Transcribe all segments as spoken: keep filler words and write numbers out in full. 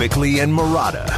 Bickley and Marotta.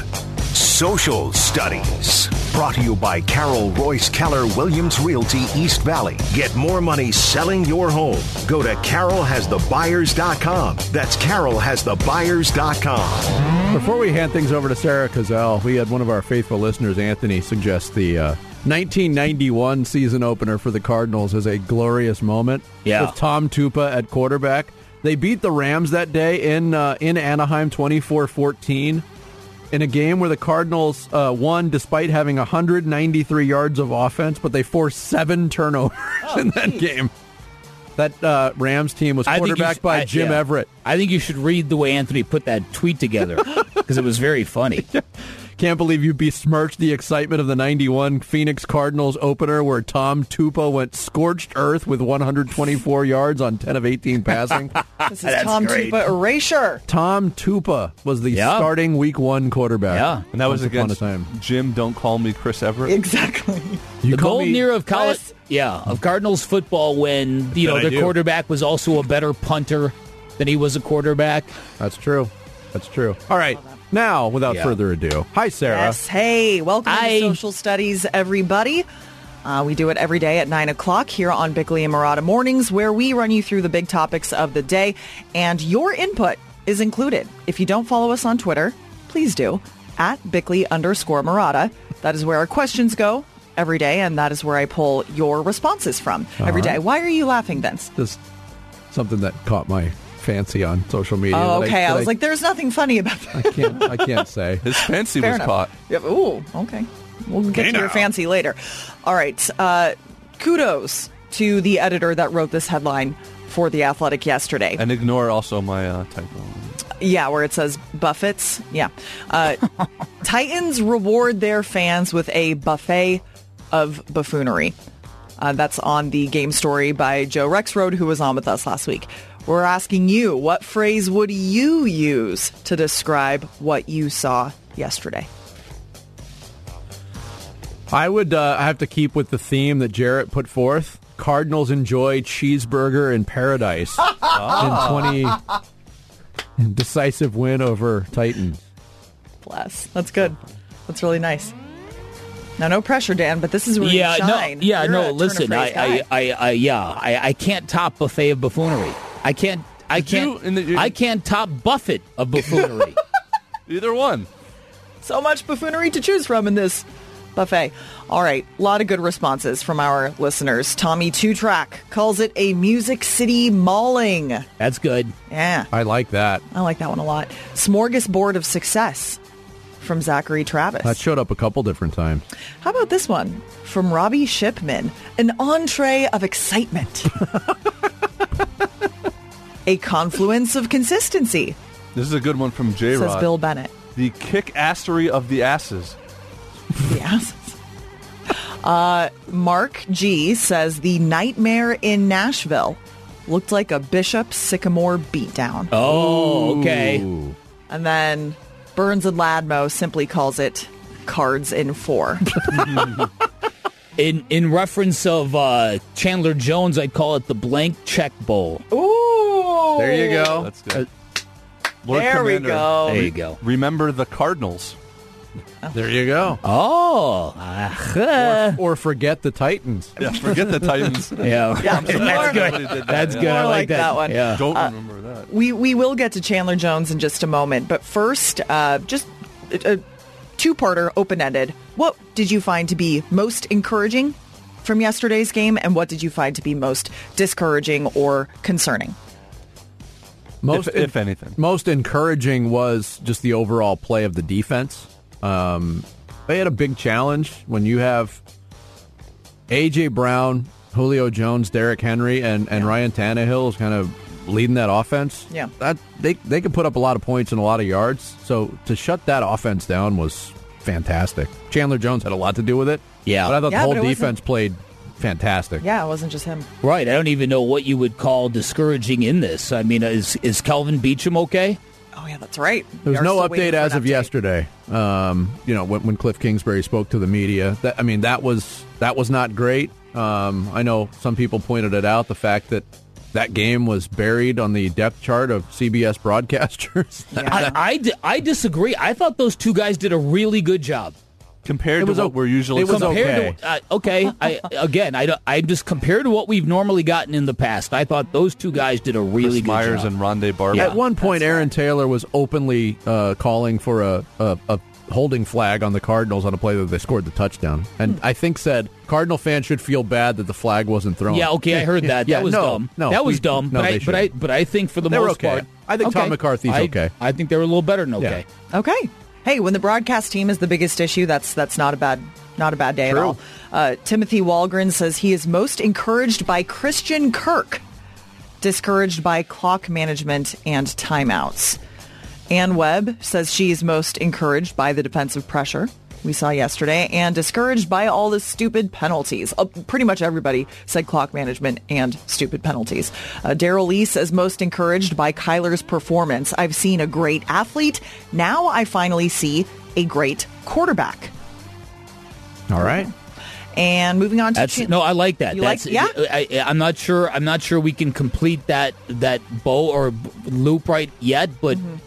Social Studies. Brought to you by Carol Royce Keller Williams Realty East Valley. Get more money selling your home. Go to carol has the buyers dot com. That's carol has the buyers dot com. Before we hand things over to Sarah Cazell, we had one of our faithful listeners, Anthony, suggest the uh, nineteen ninety-one season opener for the Cardinals as a glorious moment. Yeah. With Tom Tupa at quarterback. They beat the Rams that day in uh, in Anaheim twenty-four fourteen in a game where the Cardinals uh, won despite having one hundred ninety-three yards of offense, but they forced seven turnovers oh, in that geez. game. That uh, Rams team was quarterbacked by I, Jim yeah. Everett. I think you should read the way Anthony put that tweet together because it was very funny. Can't believe you besmirched the excitement of the ninety-one Phoenix Cardinals opener where Tom Tupa went scorched earth with one hundred twenty-four yards on ten of eighteen passing. This is Tom great. Tupa erasure. Tom Tupa was the yeah. starting week one quarterback. Yeah. And that was against Jim, don't call me Chris Everett. Exactly. You the golden me- era of college, yeah, of Cardinals football when, you know, their quarterback was also a better punter than he was a quarterback. That's true. That's true. All right. Now, without yeah. further ado, hi, Sarah. Yes, hey. Welcome I... to Social Studies, everybody. Uh, we do it every day at nine o'clock here on Bickley and Marotta Mornings, where we run you through the big topics of the day, and your input is included. If you don't follow us on Twitter, please do, at Bickley underscore Marotta. That is where our questions go every day, and that is where I pull your responses from All every right. day. Why are you laughing, Vince? Just something that caught my fancy on social media. Oh, okay. I, I was I, like, there's nothing funny about that. I can't. I can't say. His fancy Fair was enough. caught. Yep. Ooh, okay. We'll get Hey to your now. fancy later. All right. Uh, kudos to the editor that wrote this headline for The Athletic yesterday. And ignore also my uh, typo. Yeah, where it says Buffets. Yeah. Uh, Titans reward their fans with a buffet of buffoonery. Uh, that's on the game story by Joe Rexroad, who was on with us last week. We're asking you, what phrase would you use to describe what you saw yesterday? I would uh, have to keep with the theme that Jarrett put forth. Cardinals enjoy cheeseburger in paradise in twenty decisive win over Titans. Bless. That's good. That's really nice. Now, no pressure, Dan, but this is where yeah, you shine. No, yeah, You're no, a listen, I, turn-of-phrase I, guy. I, I, yeah, I, I can't top buffet of buffoonery. I can't, I Did you- can't, in the- I can't top buffet of buffoonery. Either one. So much buffoonery to choose from in this buffet. All right, a lot of good responses from our listeners. Tommy Two Track calls it a Music City mauling. That's good. Yeah, I like that. I like that one a lot. Smorgasbord of success from Zachary Travis. That showed up a couple different times. How about this one from Robbie Shipman? An entree of excitement. A confluence of consistency, This is a good one from J-Rod. says Bill Bennett. The kick-assery of the asses. Yes. Uh, Mark G says the nightmare in Nashville looked like a Bishop Sycamore beatdown. Oh, okay. Ooh. And then Burns and Ladmo simply calls it cards in four. In in reference of uh, Chandler Jones, I'd call it the blank check bowl. Ooh. There you go. That's good. Lord There we Commander, go. There you go. remember the Cardinals. There you go. Oh, ah, Or, or forget the Titans. Yeah, forget the Titans. yeah, Yeah, that's more- good. Somebody did that, That's yeah. good. I More like like that. that one. Yeah. Don't remember that. We we will get to Chandler Jones in just a moment, but first, uh, just a, a two-parter, open-ended. What did you find to be most encouraging from yesterday's game, and what did you find to be most discouraging or concerning? Most, if, if anything. most encouraging was just the overall play of the defense. Um, they had a big challenge when you have A J. Brown, Julio Jones, Derrick Henry, and, and Ryan Tannehill is kind of leading that offense. Yeah. That they they can put up a lot of points and a lot of yards. So to shut that offense down was fantastic. Chandler Jones had a lot to do with it. Yeah. But I thought Yeah, the but whole it defense played fantastic. Yeah, it wasn't just him. Right. I don't even know what you would call discouraging in this. I mean, is is Kelvin Beachum okay? Oh, yeah, that's right. There was We are no still waiting update for an as of update. yesterday. Um, you know, when, when Cliff Kingsbury spoke to the media, that, I mean, that was that was not great. Um, I know some people pointed it out, the fact that that game was buried on the depth chart of C B S broadcasters. Yeah. I, I, di- I disagree. I thought those two guys did a really good job. Compared It to was what o- we're usually it was seeing. Compared okay. to, uh, okay. I, again, I, don't- I just compared to what we've normally gotten in the past. I thought those two guys did a really Chris good Myers job. and Rondé Barber. Yeah. At one point, that's Aaron right. Taylor was openly uh, calling for a, a, a holding flag on the Cardinals on a play that they scored the touchdown. And I think said Cardinal fans should feel bad that the flag wasn't thrown. Yeah, okay, I heard that. Yeah, that was no, dumb. no, that was we- dumb. no, but, they I, but I, shouldn't. but I think for the They were most okay. part, I think Tom McCarthy's I- okay. I think they were a little better than okay. Yeah. Okay. Hey, when the broadcast team is the biggest issue, that's that's not a bad not a bad day True. at all. Uh, Timothy Walgren says he is most encouraged by Christian Kirk, discouraged by clock management and timeouts. Ann Webb says she is most encouraged by the defensive pressure we saw yesterday and discouraged by all the stupid penalties. Uh, pretty much everybody said clock management and stupid penalties. Uh, Daryl Lee says most encouraged by Kyler's performance. I've seen a great athlete. Now I finally see a great quarterback. All right. And moving on to That's Chan- no, I like that. You That's like- yeah? I, I, I'm not sure. I'm not sure we can complete that that bow or b- loop right yet, but. Mm-hmm.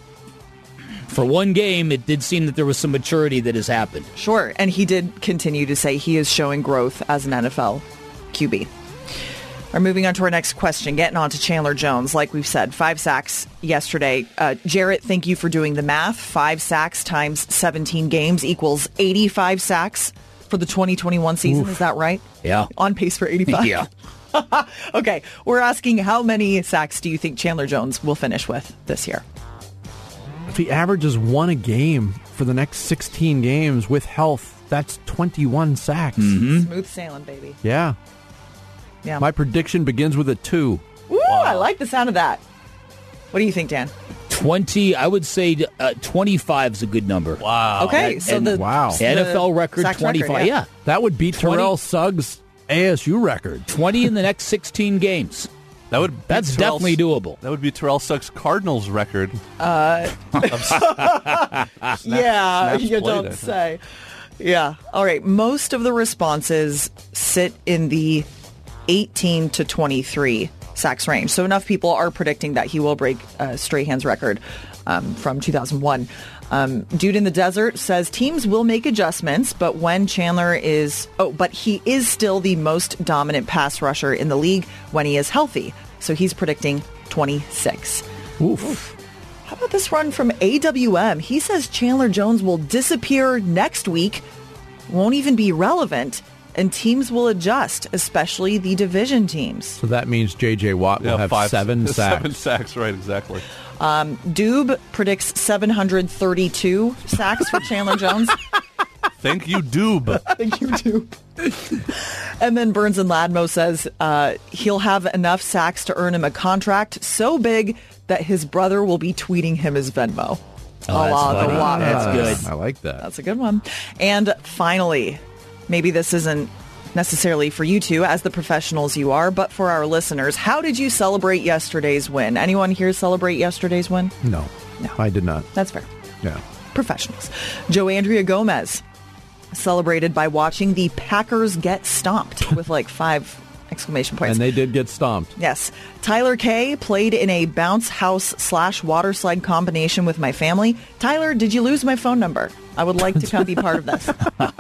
For one game, it did seem that there was some maturity that has happened. Sure, and he did continue to say he is showing growth as an N F L Q B. Are moving on to our next question, getting on to Chandler Jones. Like we've said, five sacks yesterday. Uh, Jarrett, thank you for doing the math. Five sacks times seventeen games equals eighty-five sacks for the twenty twenty-one season. Oof. Is that right? Yeah. On pace for eighty-five? Yeah. Okay, we're asking how many sacks do you think Chandler Jones will finish with this year? If he averages one a game for the next sixteen games with health, that's twenty-one sacks. Smooth sailing, baby. Yeah. Yeah. My prediction begins with a two. Ooh, I like the sound of that. What do you think, Dan? twenty, I would say uh, twenty-five is a good number. Wow. Okay, and- so and- the Wow. the N F L record, sacks twenty-five. yeah. yeah. That would beat twenty Terrell Suggs' A S U record. twenty in the next sixteen games. That would be That's Terrell- definitely doable. That would be Terrell Suggs' Cardinals record. Yeah, snaps you played, don't I think. say. Yeah. All right. Most of the responses sit in the eighteen to twenty-three sacks range. So enough people are predicting that he will break uh, Strahan's record um, from two thousand one. Um, Dude in the Desert says teams will make adjustments, but when Chandler is, oh, but he is still the most dominant pass rusher in the league when he is healthy. So he's predicting twenty-six. Oof. How about this run from A W M? He says Chandler Jones will disappear next week, won't even be relevant, and teams will adjust, especially the division teams. So that means J J. Watt will Yeah, have five- seven sacks. Seven sacks, right, exactly. Doob predicts seven hundred thirty-two sacks for Chandler Jones. Thank you, Doob. Thank you, Doob. And then Burns and Ladmo says uh, he'll have enough sacks to earn him a contract so big that his brother will be tweeting him his Venmo. Oh, A that's la the funny. Watt That's brothers. good. I like that. That's a good one. And finally, maybe this isn't necessarily for you two as the professionals you are, but for our listeners, how did you celebrate yesterday's win? Anyone here celebrate yesterday's win? No, No. I did not. That's fair. Yeah. Professionals. Joe Andrea Gomez celebrated by watching the Packers get stomped with like five exclamation points. And they did get stomped. Yes. Tyler K played in a bounce house slash water slide combination with my family. Tyler, did you lose my phone number? I would like to come be part of this.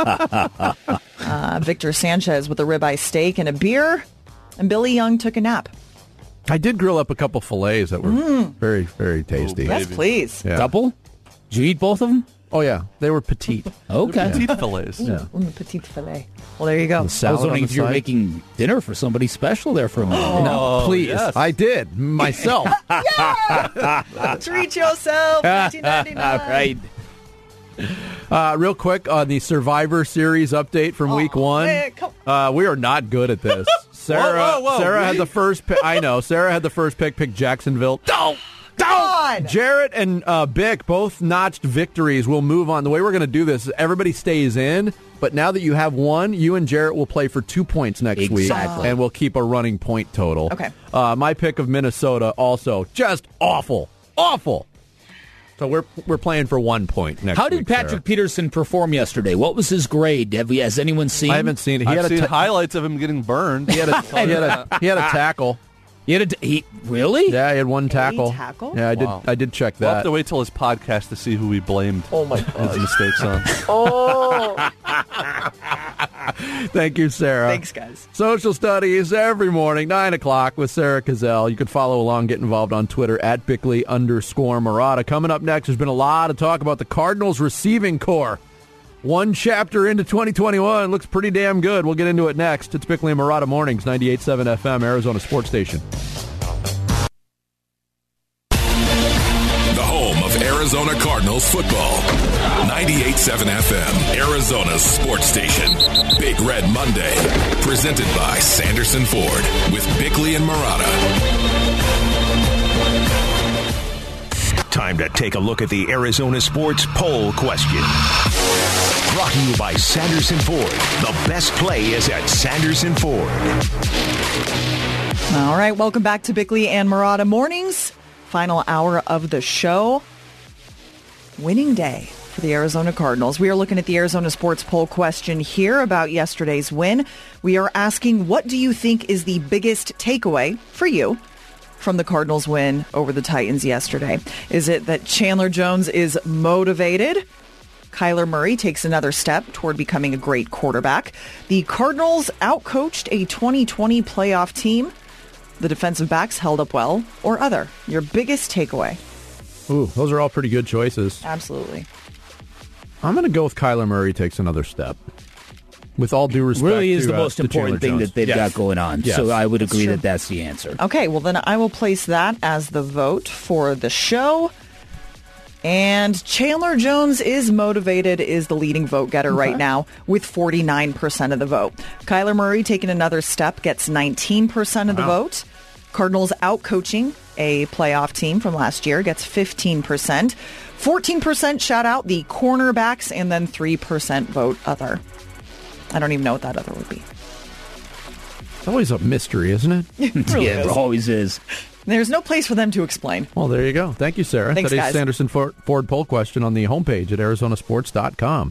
uh, Victor Sanchez with a ribeye steak and a beer. And Billy Young took a nap. I did grill up a couple fillets that were very, very tasty. Oh, Yes, Maybe. please. Yeah. Couple? Did you eat both of them? Oh, yeah. They were petite. Okay. Teeth fillets. Yeah. Mm, petite filet. Well, there you go. The I was salad wondering on if the you were side. making dinner for somebody special there for a moment. No, please. yes. I did. Myself. Treat yourself. nineteen ninety-nine. All right. Uh, real quick on the Survivor Series update from week Oh, one. man, come- Uh, we are not good at this. Sarah, whoa, whoa, Sarah had really? the first pick. I know. Sarah had the first pick, picked Jacksonville. Don't! on. Jarrett and uh, Bick both notched victories. We'll move on. The way we're going to do this is everybody stays in, but now that you have one, you and Jarrett will play for two points next Exactly. week, and we'll keep a running point total. Okay. Uh, my pick of Minnesota also just awful, awful. So we're we're playing for one point next. How did week, Patrick Sarah. Peterson perform yesterday? What was his grade? Have we, has anyone seen? I haven't seen it. He I've had a seen ta- highlights of him getting burned. he had a he had a he had a tackle. He had a, he really? Yeah, he had one tackle. A tackle? Yeah, I did. Wow. I did check We'll have that. to wait till his podcast to see who we blamed Oh my his God. mistakes on. Oh. Thank you, Sarah. Thanks, guys. Social Studies every morning, nine o'clock with Sarah Cazell. You can follow along, get involved on Twitter at Bickley underscore Murata. Coming up next, there's been a lot of talk about the Cardinals receiving core. One chapter into twenty twenty-one. Looks pretty damn good. We'll get into it next. It's Bickley and Murata Mornings, ninety-eight point seven F M, Arizona Sports Station. The home of Arizona Cardinals football. ninety-eight point seven F M, Arizona's sports station. Big Red Monday. Presented by Sanderson Ford with Bickley and Murata. Time to take a look at the Arizona Sports Poll Question. Brought to you by Sanderson Ford. The best play is at Sanderson Ford. All right, welcome back to Bickley and Murata Mornings. Final hour of the show. Winning day for the Arizona Cardinals. We are looking at the Arizona Sports Poll Question here about yesterday's win. We are asking, what do you think is the biggest takeaway for you from the Cardinals win over the Titans yesterday? Is it that Chandler Jones is motivated? Kyler Murray takes another step toward becoming a great quarterback. The Cardinals outcoached a twenty twenty playoff team. The defensive backs held up well, or other. Your biggest takeaway? Ooh, those are all pretty good choices. Absolutely. I'm going to go with Kyler Murray takes another step. With all due respect, Really is to, the uh, most to important Chandler thing Jones. that they've Yes. got going on. Yes. So I would agree true. that that's the answer. Okay, well then I will place that as the vote for the show. And Chandler Jones is motivated is the leading vote getter right now with forty-nine percent of the vote. Kyler Murray taking another step gets nineteen percent of the Wow. vote. Cardinals out-coaching a playoff team from last year gets fifteen percent. fourteen percent shout out the cornerbacks, and then three percent vote other. I don't even know what that other would be. It's always a mystery, isn't it? It really Yeah, is. it always is. There's no place for them to explain. Well, there you go. Thank you, Sarah. Thanks, Today's guys. Sanderson Ford, Ford poll question on the homepage at Arizona Sports dot com.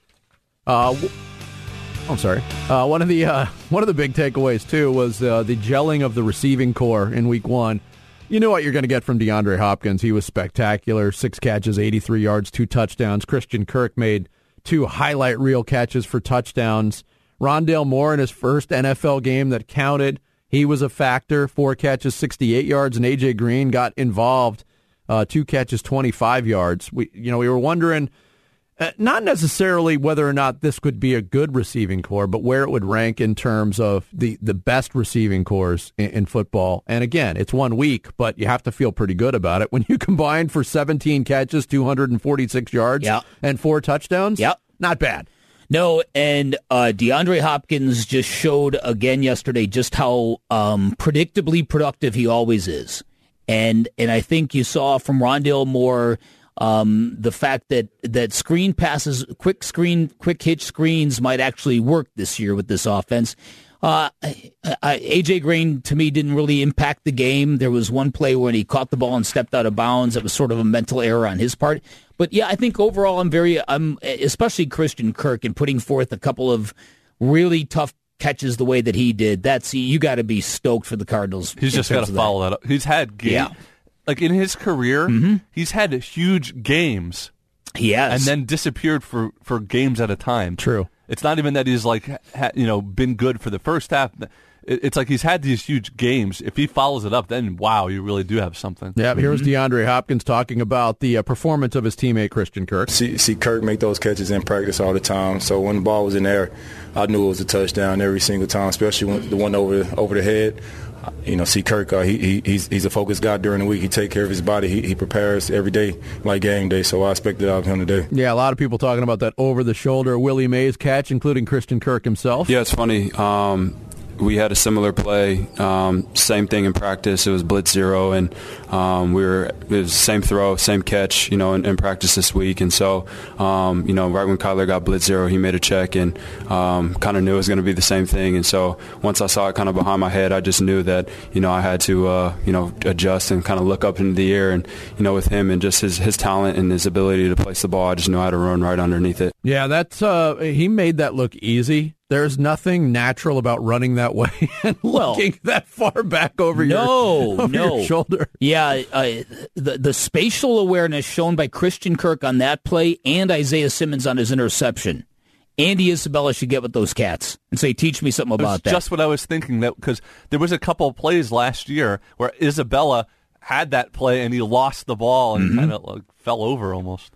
Uh, w- I'm sorry. Uh, one of the uh, one of the big takeaways too was uh, the gelling of the receiving core in Week One. You knew what you're going to get from DeAndre Hopkins. He was spectacular. Six catches, eighty-three yards, two touchdowns. Christian Kirk made two highlight reel catches for touchdowns. Rondale Moore in his first N F L game that counted. He was a factor. Four catches, sixty-eight yards, and A J Green got involved. Uh, two catches, twenty-five yards. We, you know, we were wondering uh, not necessarily whether or not this could be a good receiving core, but where it would rank in terms of the, the best receiving cores in, in football. And again, it's one week, but you have to feel pretty good about it when you combine for seventeen catches, two hundred forty-six yards, Yeah. and four touchdowns. Yep. Not bad. No, and uh, DeAndre Hopkins just showed again yesterday just how um, predictably productive he always is. And and I think you saw from Rondale Moore um, the fact that, that screen passes, quick screen, quick hitch screens might actually work this year with this offense. Uh, I, I, A J Green, to me, didn't really impact the game. There was one play when he caught the ball and stepped out of bounds. It was sort of a mental error on his part. But yeah, I think overall I'm very, I'm especially Christian Kirk and putting forth a couple of really tough catches the way that he did. That's you got to be stoked for the Cardinals. He's just got to follow that up. He's had game, Yeah. like in his career, Mm-hmm. he's had huge games He has. and then disappeared for, for games at a time. True. It's not even that he's like ha, you know been good for the first half. It, it's like he's had these huge games. If he follows it up, then wow, you really do have something. Yeah, here's DeAndre Hopkins talking about the uh, performance of his teammate Christian Kirk. See, see Kirk make those catches in practice all the time. So when the ball was in there, I knew it was a touchdown every single time, especially when the one over over the head. You know, see Kirk, uh, he, he he's he's a focused guy during the week. He take care of his body. He, he prepares every day like game day. So I expect it out of him today. Yeah, a lot of people talking about that over-the-shoulder Willie Mays catch, including Christian Kirk himself. Yeah, it's funny. Um, we had a similar play, um, same thing in practice. It was blitz zero, and um, we were it was same throw, same catch, you know, in, in practice this week. And so, um, you know, right when Kyler got blitz zero, he made a check and um, kind of knew it was going to be the same thing. And so once I saw it kind of behind my head, I just knew that, you know, I had to, uh, you know, adjust and kind of look up into the air. And, you know, with him and just his, his talent and his ability to place the ball, I just knew how to run right underneath it. Yeah, that's uh, he made that look easy. There's nothing natural about running that way and Well, looking that far back over, no, your, over no. your shoulder. Yeah, uh, the the spatial awareness shown by Christian Kirk on that play and Isaiah Simmons on his interception. Andy Isabella should get with those cats and say, teach me something about That's that. just what I was thinking, that because there was a couple of plays last year where Isabella had that play and he lost the ball and mm-hmm. kind of like, fell over almost.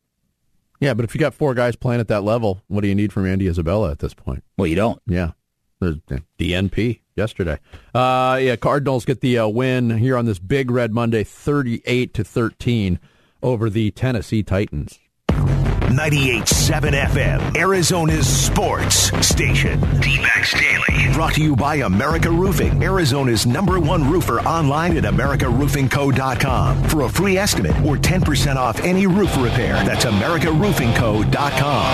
Yeah, but if you got four guys playing at that level, what do you need from Andy Isabella at this point? Well, you don't. Yeah. There's D N P yesterday. Uh, yeah, Cardinals get the uh, win here on this Big Red Monday, thirty-eight to thirteen over the Tennessee Titans. ninety-eight point seven F M, Arizona's sports station. D-Backs Daily. Brought to you by America Roofing, Arizona's number one roofer, online at america roofing co dot com. For a free estimate or ten percent off any roof repair, that's america roofing co dot com.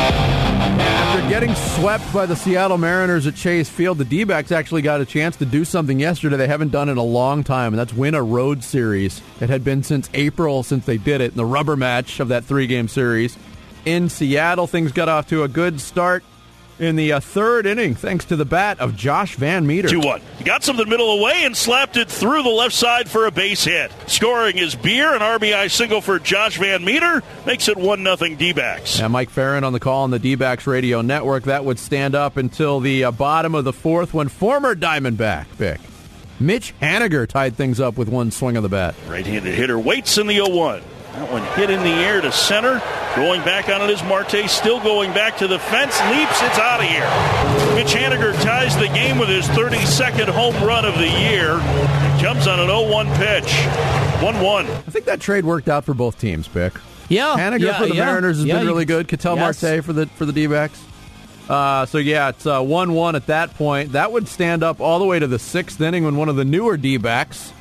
After getting swept by the Seattle Mariners at Chase Field, the D-Backs actually got a chance to do something yesterday they haven't done in a long time, and that's win a road series. It had been since April since they did it in the rubber match of that three-game series. In Seattle, things got off to a good start in the uh, third inning, thanks to the bat of Josh Van Meter. two one. He got some to the middle of the way and slapped it through the left side for a base hit. Scoring is Beer, an R B I single for Josh Van Meter, makes it one nothing D-Backs. Yeah, Mike Farron on the call on the D-Backs radio network. That would stand up until the uh, bottom of the fourth when former Diamondback pick Mitch Haniger tied things up with one swing of the bat. Right-handed hitter waits in the oh one. That one hit in the air to center. Going back on it is Marte, still going back to the fence. Leaps, it's out of here. Mitch Haniger ties the game with his thirty-second home run of the year. Jumps on an oh one pitch. one one. I think that trade worked out for both teams, Bick. Yeah. Haniger yeah, for the yeah, Mariners has yeah, been really you, good. Ketel yes. Marte for the for the D-Backs. Uh, so, yeah, it's uh, one one at that point. That would stand up all the way to the sixth inning when one of the newer D-Backs,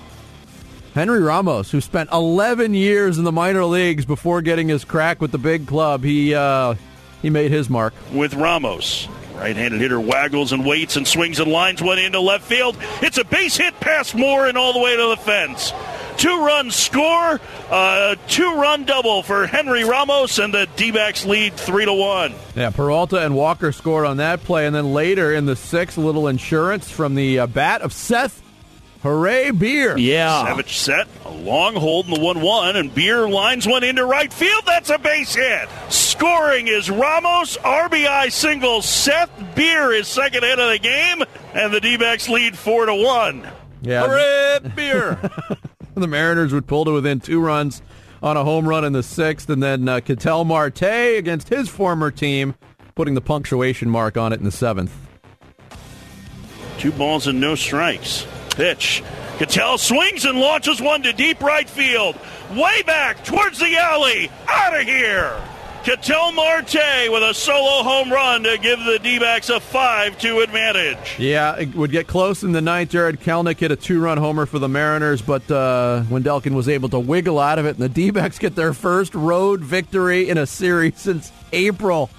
Henry Ramos, who spent eleven years in the minor leagues before getting his crack with the big club, he uh, he made his mark. With Ramos. Right-handed hitter waggles and waits and swings and lines one into left field. It's a base hit past Moore and all the way to the fence. Two-run score, uh, two-run double for Henry Ramos, and the D-Backs lead three to one. Yeah, Peralta and Walker scored on that play, and then later in the sixth, a little insurance from the uh, bat of Seth Hooray Beer. Yeah. Savage set, a long hold in the one one, and Beer lines one into right field. That's a base hit. Scoring is Ramos, R B I single. Seth Beer is second hit of the game, and the D-Backs lead four to one. Yeah. Hooray, Beer. The Mariners would pull to within two runs on a home run in the sixth, and then uh, Ketel Marte against his former team, putting the punctuation mark on it in the seventh. Two balls and no strikes. Pitch. Ketel swings and launches one to deep right field. Way back towards the alley. Out of here. Ketel Marte with a solo home run to give the D-Backs a five two advantage. Yeah, it would get close in the ninth. Jared Kelnick hit a two-run homer for the Mariners, but uh, Wendelken was able to wiggle out of it, and the D-Backs get their first road victory in a series since April.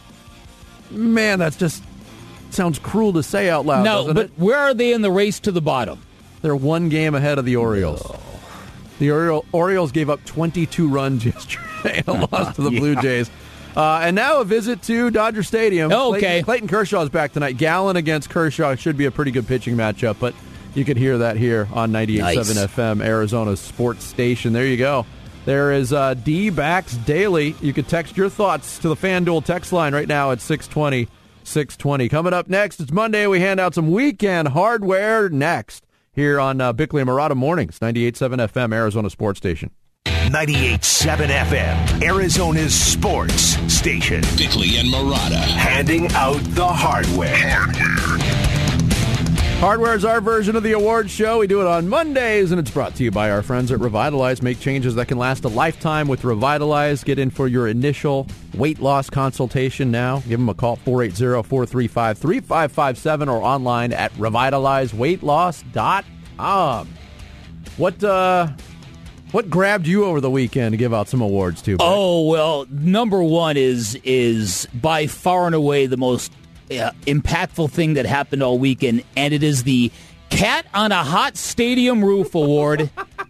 Man, that's just sounds cruel to say out loud, No, doesn't but it? where are they in the race to the bottom? They're one game ahead of the Orioles. Oh. The Oriole, Orioles gave up twenty-two runs yesterday and lost to the yeah. Blue Jays. Uh, and now a visit to Dodger Stadium. Oh, okay. Clayton, Clayton Kershaw's back tonight. Gallen against Kershaw should be a pretty good pitching matchup, but you could hear that here on ninety-eight point seven nice. F M, Arizona's sports station. There you go. There is uh, D-Backs Daily. You can text your thoughts to the FanDuel text line right now at six twenty, six twenty. Coming up next, it's Monday. We hand out some weekend hardware next here on uh, Bickley and Murata Mornings, ninety-eight point seven F M, Arizona Sports Station. ninety-eight point seven F M, Arizona's sports station. Bickley and Murata. Handing out the hardware. Hardware. Hardware is our version of the awards show. We do it on Mondays, and it's brought to you by our friends at Revitalize. Make changes that can last a lifetime with Revitalize. Get in for your initial weight loss consultation now. Give them a call, four eight zero, four three five, three five five seven, or online at revitalize weight loss dot com. What, uh... What grabbed you over the weekend to give out some awards to? Mike? Oh, well, number one is is by far and away the most uh, impactful thing that happened all weekend, and it is the Cat on a Hot Stadium Roof Award.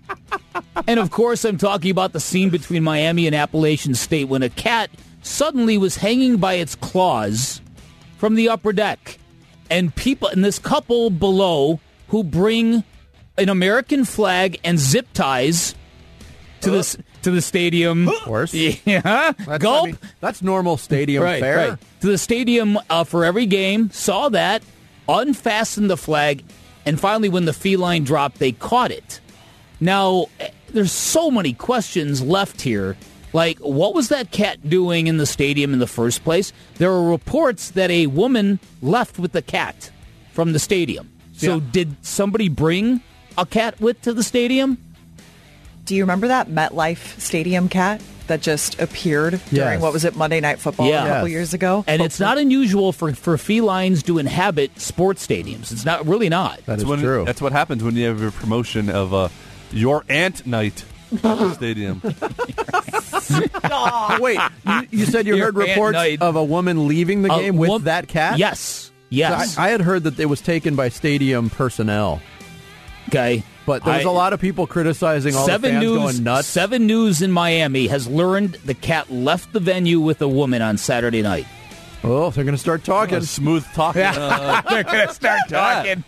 And, of course, I'm talking about the scene between Miami and Appalachian State when a cat suddenly was hanging by its claws from the upper deck. and people, and this couple below who bring an American flag and zip ties to Uh. this to the stadium. Of course. Yeah. That's, Gulp. I mean, that's normal stadium right, fare. right. To the stadium uh, for every game, saw that, unfastened the flag, and finally when the feline dropped, they caught it. Now, eh, there's so many questions left here. Like, what was that cat doing in the stadium in the first place? There were reports that a woman left with the cat from the stadium. So Yeah. did somebody bring a cat with to the stadium? Do you remember that MetLife Stadium cat that just appeared during, Yes. what was it, Monday Night Football Yeah. a couple Yes. years ago? And it's not unusual for, for felines to inhabit sports stadiums. It's not really not. That is That's when- true. That's what happens when you have a promotion of uh, your Ant Night Stadium. Wait, you, you said you Your heard Aunt reports Night. of a woman leaving the A game with wom- that cat? Yes. Yes. I, I had heard that it was taken by stadium personnel, okay. but there was I- a lot of people criticizing all Seven the fans News, going nuts. Seven News in Miami has learned the cat left the venue with a woman on Saturday night. Oh, they're going to start talking. Smooth talking. Uh, They're going to start talking.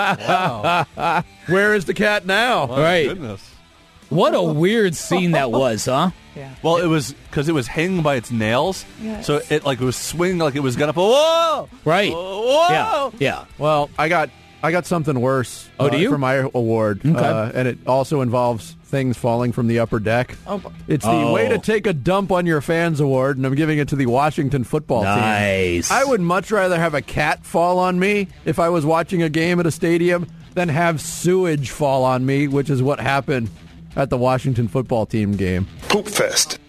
Where is the cat now? my Right. goodness. What a weird scene that was, huh? Yeah. Well, it was because it was hanging by its nails, Yes. so it like it was swinging like it was gonna. Whoa! Right. Whoa! Yeah. Yeah. Well, I got I got something worse. Oh, do uh, you? for my award? Okay. Uh, and it also involves things falling from the upper deck. Oh, It's the Oh. way to take a dump on your fans award, and I'm giving it to the Washington football team. Nice. I would much rather have a cat fall on me if I was watching a game at a stadium than have sewage fall on me, which is what happened at the Washington football team game. Poop fest.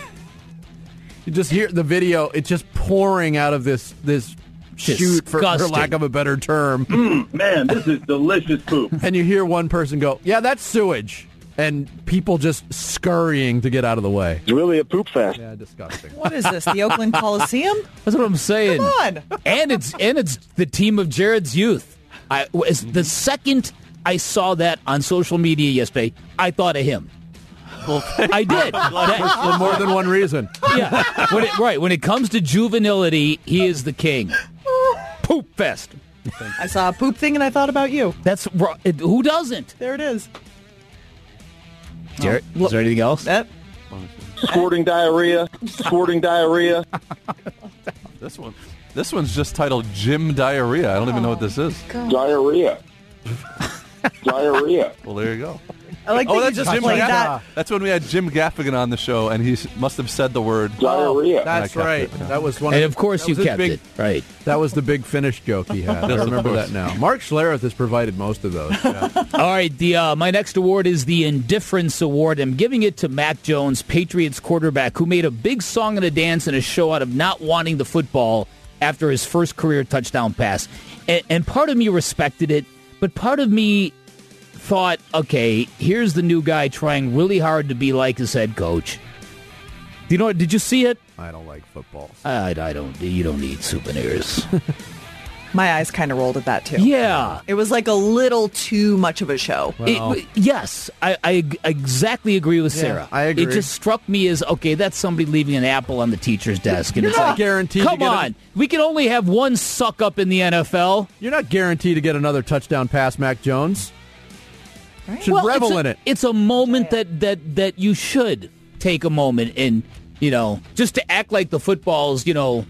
You just hear the video; it's just pouring out of this this chute, for, for Disgusting. lack of a better term. Man, this is delicious poop. And you hear one person go, "Yeah, that's sewage," and people just scurrying to get out of the way. It's really a poop fest. Yeah, disgusting. what is this, the Oakland Coliseum? That's what I'm saying. Come on. And it's and it's the team of Jared's youth. I was the second I saw that on social media yesterday, I thought of him. I did. That- For more than one reason. yeah. When it, right. When it comes to juvenility, he is the king. Poop fest. I saw a poop thing and I thought about you. That's ro- it, who doesn't? There it is. Jared, is there anything else? That, Squirting diarrhea. Squirting diarrhea. This one, this one's just titled Jim Diarrhea. I don't even know what this is. Diarrhea. Diarrhea. Well, there you go. I like Oh, that you that's just Jim played Gaffigan. that. That's when we had Jim Gaffigan on the show, and he s- must have said the word. Diarrhea. That's I kept right. it, yeah. That was one. And of, of course that you was his kept big, it. Right. That was the big finish joke he had. I Yes, of remember course. that now. Mark Schlereth has provided most of those. Yeah. All right, the uh, my next award is the Indifference Award. I'm giving it to Mac Jones, Patriots quarterback, who made a big song and a dance and a show out of not wanting the football after his first career touchdown pass. And, and part of me respected it, but part of me thought, okay, here's the new guy trying really hard to be like his head coach. Do you know? Did you see it? I don't like football. I, I don't. You don't need souvenirs. My eyes kind of rolled at that too. Yeah. It was like a little too much of a show. It- yes, I, I ag- exactly agree with Sarah. I agree. It just struck me as, okay, that's somebody leaving an apple on the teacher's desk. And You're it's not like, guaranteed to come get a- on, we can only have one suck up in the N F L. You're not guaranteed to get another touchdown pass, Mac Jones. Should Well, revel it's a, in it. It's a moment that, that, that you should take a moment and, you know, just to act like the football's, you know.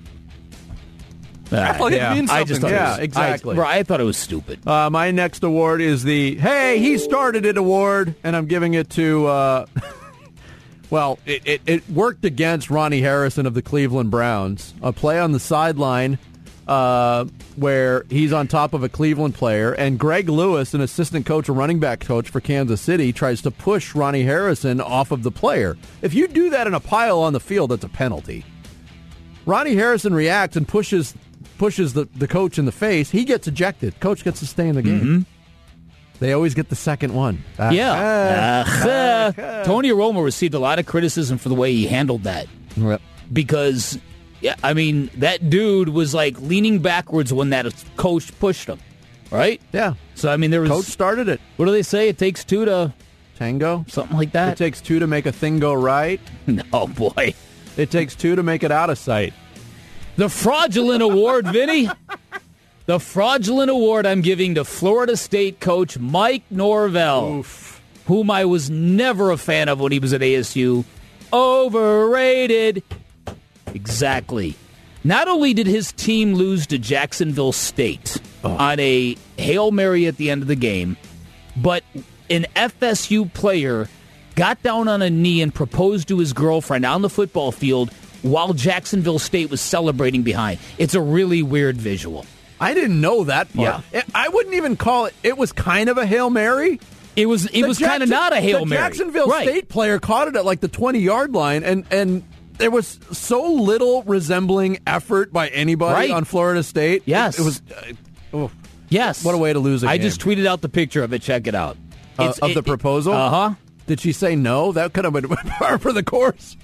Act like it yeah. means I just something. thought Yeah, it was, exactly. I, right, I thought it was stupid. Uh, my next award is the Hey, he started it award, and I'm giving it to, uh, well, it, it, it worked against Ronnie Harrison of the Cleveland Browns. A play on the sideline uh, where he's on top of a Cleveland player, and Greg Lewis, an assistant coach, a running back coach for Kansas City, tries to push Ronnie Harrison off of the player. If you do that in a pile on the field, that's a penalty. Ronnie Harrison reacts and pushes pushes the, the coach in the face. He gets ejected. Coach gets to stay in the game. Mm-hmm. They always get the second one. Ah, Yeah. ah, Uh, Tony Romo received a lot of criticism for the way he handled that. ah. Because, yeah, I mean, that dude was like leaning backwards when that coach pushed him, right? Yeah. So, I mean, there was. Coach started it. What do they say? It takes two to. Tango. Something like It that? takes two to make a thing go right. No, boy. It takes two to make it out of sight. The fraudulent award, Vinny. The fraudulent award I'm giving to Florida State coach Mike Norvell, Oof. whom I was never a fan of when he was at A S U. Overrated. Exactly. Not only did his team lose to Jacksonville State oh. on a Hail Mary at the end of the game, but an F S U player got down on a knee and proposed to his girlfriend on the football field while Jacksonville State was celebrating behind. It's a really weird visual. I didn't know that part. Yeah. I wouldn't even call it, it was kind of a Hail Mary. It was it The was kind of Jackson- not a Hail the Mary. Jacksonville Right. State player caught it at like the twenty-yard line, and, and there was so little resembling effort by anybody Right. on Florida State. Yes. It, it was... Uh, oh. Yes. What a way to lose a I game. just tweeted out the picture of it. Check it out. Uh, It's- of it- the proposal? Uh-huh. Did she say no? That could have been par for the course.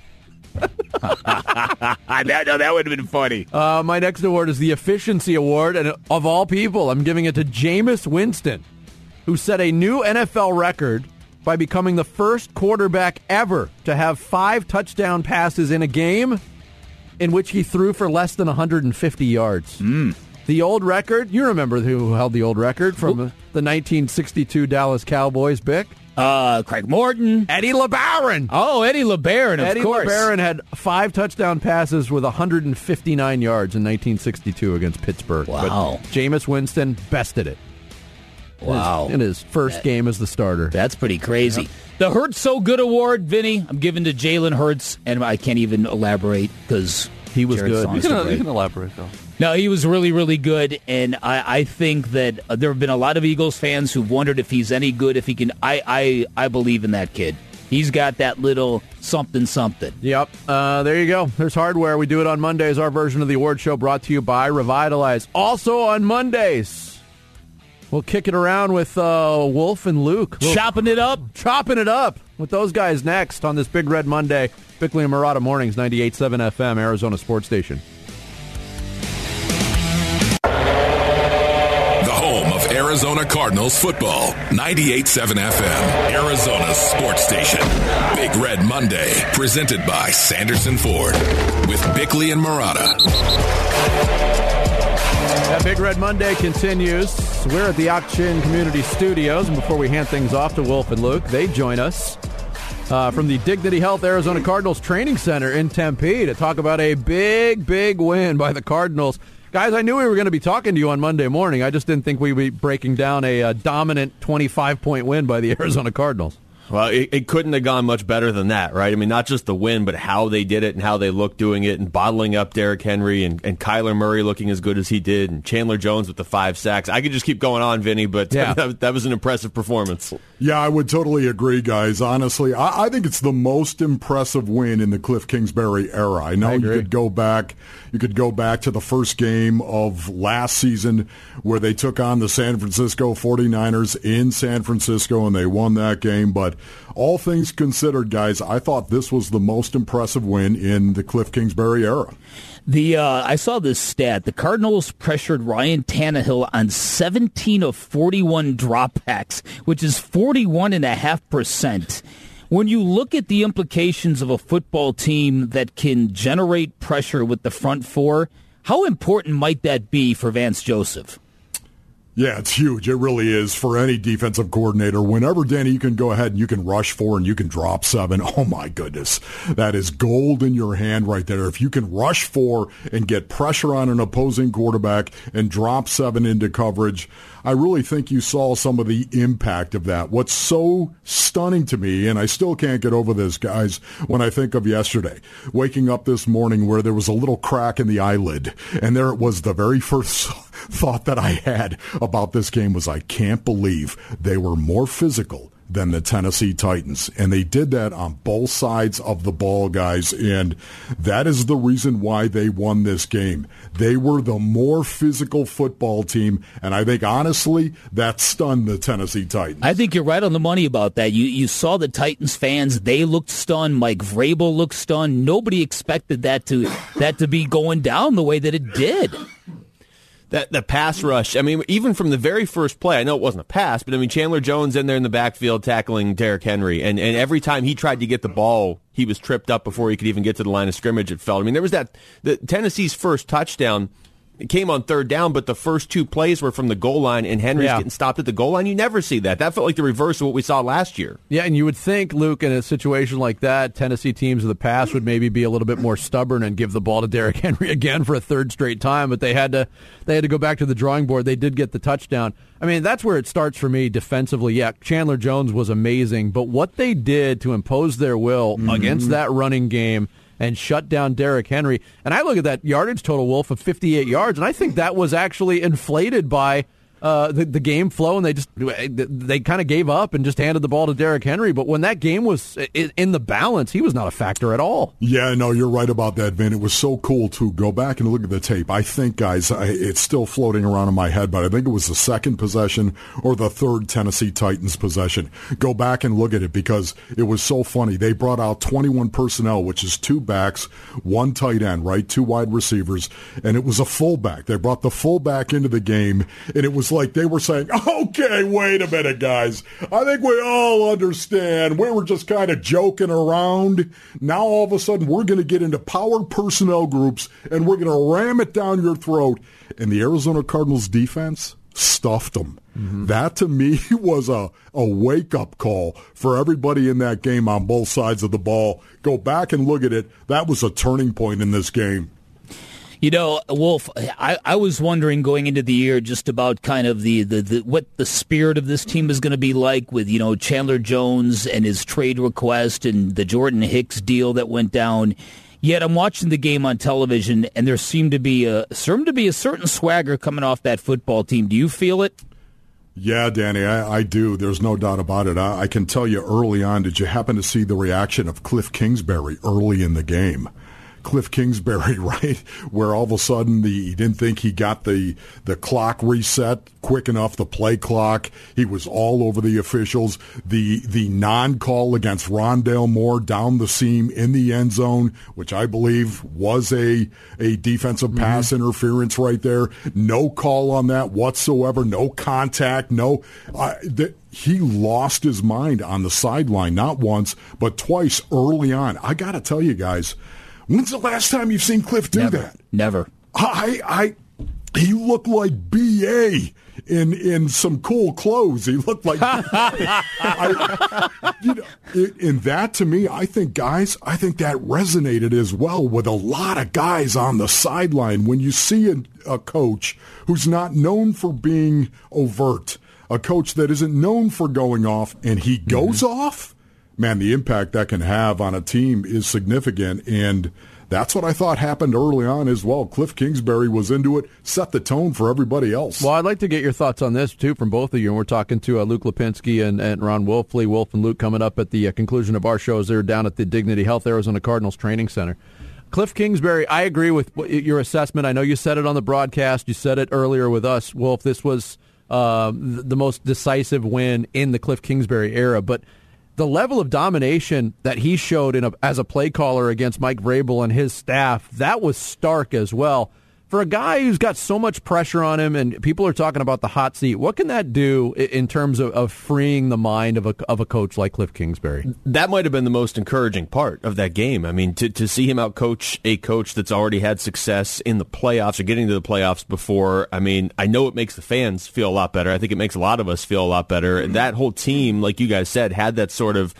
that, no, that would have been funny. Uh, my next award is the Efficiency Award, and of all people, I'm giving it to Jameis Winston, who set a new N F L record by becoming the first quarterback ever to have five touchdown passes in a game in which he threw for less than one hundred fifty yards. Mm. The old record, you remember who held the old record from Oop. the nineteen sixty-two Dallas Cowboys, Bick? Uh, Craig Morton. Eddie LeBaron. Oh, Eddie LeBaron, of Eddie course. LeBaron had five touchdown passes with one hundred fifty-nine yards in nineteen sixty-two against Pittsburgh. Wow. But Jameis Winston bested it. Wow. In his, in his first that, game as the starter. That's pretty crazy. Yep. The Hurts So Good Award, Vinny, I'm giving to Jalen Hurts, and I can't even elaborate because he was Jared good. You can, you can elaborate, though. No, he was really, really good, and I, I think that uh, there have been a lot of Eagles fans who've wondered if he's any good, if he can. I, I, I believe in that kid. He's got that little something, something. Yep. Uh, there you go. There's hardware. We do it on Mondays. Our version of the award show brought to you by Revitalize. Also on Mondays, we'll kick it around with uh, Wolf and Luke. We'll, Chopping it up. Chopping it up with those guys next on this Big Red Monday. Bickley and Murata Mornings, ninety-eight point seven F M, Arizona Sports Station. Arizona Cardinals football, ninety-eight point seven F M, Arizona's sports station. Big Red Monday, presented by Sanderson Ford, with Bickley and Murata. That Big Red Monday continues. We're at the Auction Community Studios, and before we hand things off to Wolf and Luke, they join us uh, from the Dignity Health Arizona Cardinals Training Center in Tempe to talk about a big, big win by the Cardinals. Guys, I knew we were going to be talking to you on Monday morning. I just didn't think we'd be breaking down a, a dominant twenty-five point win by the Arizona Cardinals. Well, it, it couldn't have gone much better than that, right? I mean, not just the win, but how they did it and how they looked doing it and bottling up Derrick Henry and, and Kyler Murray looking as good as he did and Chandler Jones with the five sacks. I could just keep going on, Vinny, but yeah. that, that was an impressive performance. Yeah, I would totally agree, guys. Honestly, I, I think it's the most impressive win in the Cliff Kingsbury era. I know I you could go back, you could go back to the first game of last season where they took on the San Francisco forty-niners in San Francisco and they won that game. But all things considered, guys, I thought this was the most impressive win in the Cliff Kingsbury era. The uh, I saw this stat. The Cardinals pressured Ryan Tannehill on seventeen of forty-one dropbacks, which is forty-one point five percent. When you look at the implications of a football team that can generate pressure with the front four, how important might that be for Vance Joseph? Yeah, it's huge. It really is for any defensive coordinator. Whenever, Danny, you can go ahead and you can rush four and you can drop seven. Oh, my goodness. That is gold in your hand right there. If you can rush four and get pressure on an opposing quarterback and drop seven into coverage, I really think you saw some of the impact of that. What's so stunning to me, and I still can't get over this, guys, when I think of yesterday, waking up this morning where there was a little crack in the eyelid, and there it was, the very first thought that I had about this game was, I can't believe they were more physical than the Tennessee Titans. And they did that on both sides of the ball, guys. And that is the reason why they won this game. They were the more physical football team. And I think, honestly, that stunned the Tennessee Titans. I think you're right on the money about that. You you saw the Titans fans. They looked stunned. Mike Vrabel looked stunned. Nobody expected that to that to be going down the way that it did. That the pass rush, I mean, even from the very first play, I know it wasn't a pass, but I mean, Chandler Jones in there in the backfield tackling Derrick Henry, and, and every time he tried to get the ball, he was tripped up before he could even get to the line of scrimmage, it felt. I mean, there was that, the Tennessee's first touchdown, it came on third down, but the first two plays were from the goal line, and Henry's Yeah. getting stopped at the goal line. You never see that. That felt like the reverse of what we saw last year. Yeah, and you would think, Luke, in a situation like that, Tennessee teams of the past would maybe be a little bit more stubborn and give the ball to Derrick Henry again for a third straight time, but they had to they had to go back to the drawing board. They did get the touchdown. I mean, that's where it starts for me defensively. Yeah, Chandler Jones was amazing, but what they did to impose their will mm-hmm. against that running game and shut down Derrick Henry. And I look at that yardage total, Wolf, of fifty-eight yards, and I think that was actually inflated by uh, the, the game flow, and they just they kind of gave up and just handed the ball to Derrick Henry. But when that game was in the balance, he was not a factor at all. Yeah, no, you're right about that, Vin. It was so cool to go back and look at the tape. I think, guys, I, it's still floating around in my head, but I think it was the second possession or the third Tennessee Titans possession. Go back and look at it because it was so funny. They brought out twenty-one personnel, which is two backs, one tight end, right, two wide receivers, and it was a fullback. They brought the fullback into the game, and it was like they were saying, okay, wait a minute, guys. I think we all understand. We were just kind of joking around. Now all of a sudden we're going to get into powered personnel groups, and we're going to ram it down your throat. And the Arizona Cardinals defense stuffed them. Mm-hmm. That, to me, was a, a wake-up call for everybody in that game on both sides of the ball. Go back and look at it. That was a turning point in this game. You know, Wolf, I, I was wondering going into the year just about kind of the, the, the what the spirit of this team is going to be like with, you know, Chandler Jones and his trade request and the Jordan Hicks deal that went down. Yet I'm watching the game on television, and there seemed to be a seemed to be a certain swagger coming off that football team. Do you feel it? Yeah, Danny, I, I do. There's no doubt about it. I, I can tell you early on, did you happen to see the reaction of Cliff Kingsbury early in the game? Cliff Kingsbury, right, where all of a sudden the, he didn't think he got the the clock reset quick enough, the play clock. He was all over the officials. The the non-call against Rondale Moore down the seam in the end zone, which I believe was a, a defensive pass mm-hmm. interference right there. No call on that whatsoever, no contact, no uh, th- he lost his mind on the sideline, not once, but twice early on. I got to tell you guys, when's the last time you've seen Cliff do Never. that? Never. I, I, he looked like B A in in some cool clothes. He looked like, I, you know, it, and that to me, I think, guys, I think that resonated as well with a lot of guys on the sideline. When you see a, a coach who's not known for being overt, a coach that isn't known for going off, and he goes mm-hmm. off. Man, the impact that can have on a team is significant, and that's what I thought happened early on as well. Cliff Kingsbury was into it, set the tone for everybody else. Well, I'd like to get your thoughts on this, too, from both of you, and we're talking to uh, Luke Lipinski and, and Ron Wolfley. Wolf and Luke coming up at the uh, conclusion of our shows. They're down at the Dignity Health Arizona Cardinals Training Center. Cliff Kingsbury, I agree with your assessment. I know you said it on the broadcast. You said it earlier with us, Wolf. This was uh, the most decisive win in the Cliff Kingsbury era, but the level of domination that he showed in a, as a play caller against Mike Vrabel and his staff, that was stark as well. For a guy who's got so much pressure on him and people are talking about the hot seat, what can that do in terms of, of freeing the mind of a, of a coach like Cliff Kingsbury? That might have been the most encouraging part of that game. I mean, to, to see him outcoach a coach that's already had success in the playoffs or getting to the playoffs before, I mean, I know it makes the fans feel a lot better. I think it makes a lot of us feel a lot better. And that whole team, like you guys said, had that sort of,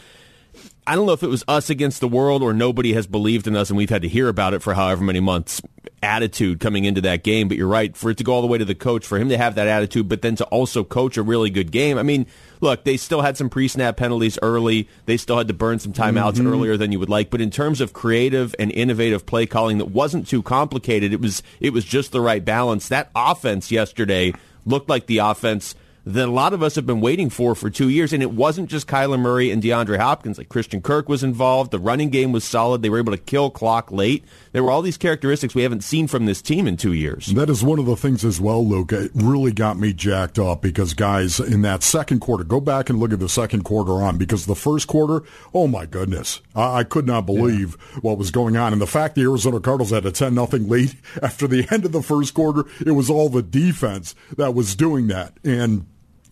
I don't know if it was us against the world or nobody has believed in us and we've had to hear about it for however many months, attitude coming into that game. But you're right, for it to go all the way to the coach, for him to have that attitude, but then to also coach a really good game. I mean, look, they still had some pre-snap penalties early. They still had to burn some timeouts mm-hmm. earlier than you would like. But in terms of creative and innovative play calling that wasn't too complicated, it was it was just the right balance. That offense yesterday looked like the offense that a lot of us have been waiting for for two years, and it wasn't just Kyler Murray and DeAndre Hopkins. Like Christian Kirk was involved. The running game was solid. They were able to kill clock late. There were all these characteristics we haven't seen from this team in two years. That is one of the things as well, Luke. It really got me jacked up because, guys, in that second quarter, go back and look at the second quarter on, because the first quarter, oh my goodness, I, I could not believe yeah. what was going on. And the fact the Arizona Cardinals had a ten nothing lead after the end of the first quarter, it was all the defense that was doing that. And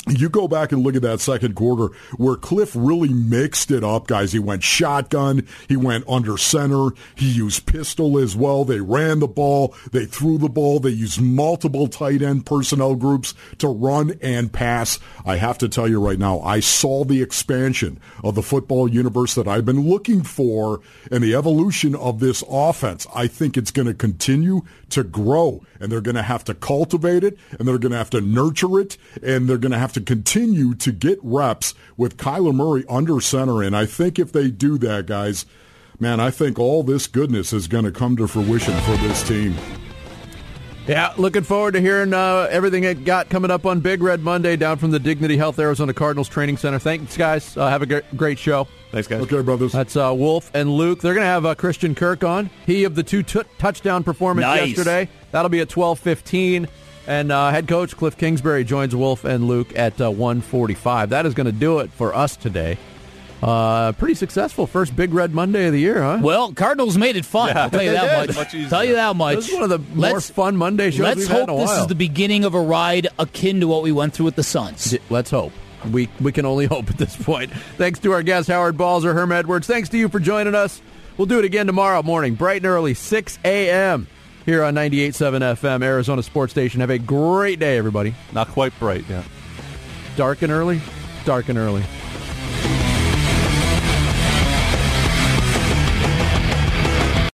You go back and look at that second quarter where Cliff really mixed it up, guys. He went shotgun. He went under center. He used pistol as well. They ran the ball. They threw the ball. They used multiple tight end personnel groups to run and pass. I have to tell you right now, I saw the expansion of the football universe that I've been looking for and the evolution of this offense. I think it's going to continue to grow, and they're going to have to cultivate it, and they're going to have to nurture it, and they're going to have to continue to get reps with Kyler Murray under center. And I think if they do that, guys, man, I think all this goodness is going to come to fruition for this team. Yeah, looking forward to hearing uh, everything it got coming up on Big Red Monday down from the Dignity Health Arizona Cardinals Training Center. Thanks, guys. Uh, have a great, great show. Thanks, guys. Okay, brothers. That's uh, Wolf and Luke. They're going to have uh, Christian Kirk on. He of the two t- touchdown performance Nice. yesterday. That'll be at twelve fifteen. And uh, head coach Cliff Kingsbury joins Wolf and Luke at uh, one forty-five. That is going to do it for us today. Uh, pretty successful first Big Red Monday of the year, huh? Well, Cardinals made it fun. Yeah, I'll tell you they that did. much. Much easier. Tell you that much. This is one of the more Let's- fun Monday shows Let's we've hope had in a while. this is the beginning of a ride akin to what we went through with the Suns. D- Let's hope. We we can only hope at this point. Thanks to our guest, Howard Balzer, Herm Edwards. Thanks to you for joining us. We'll do it again tomorrow morning, bright and early, six a.m. here on ninety-eight point seven F M, Arizona Sports Station. Have a great day, everybody. Not quite bright, yeah. Dark and early? Dark and early.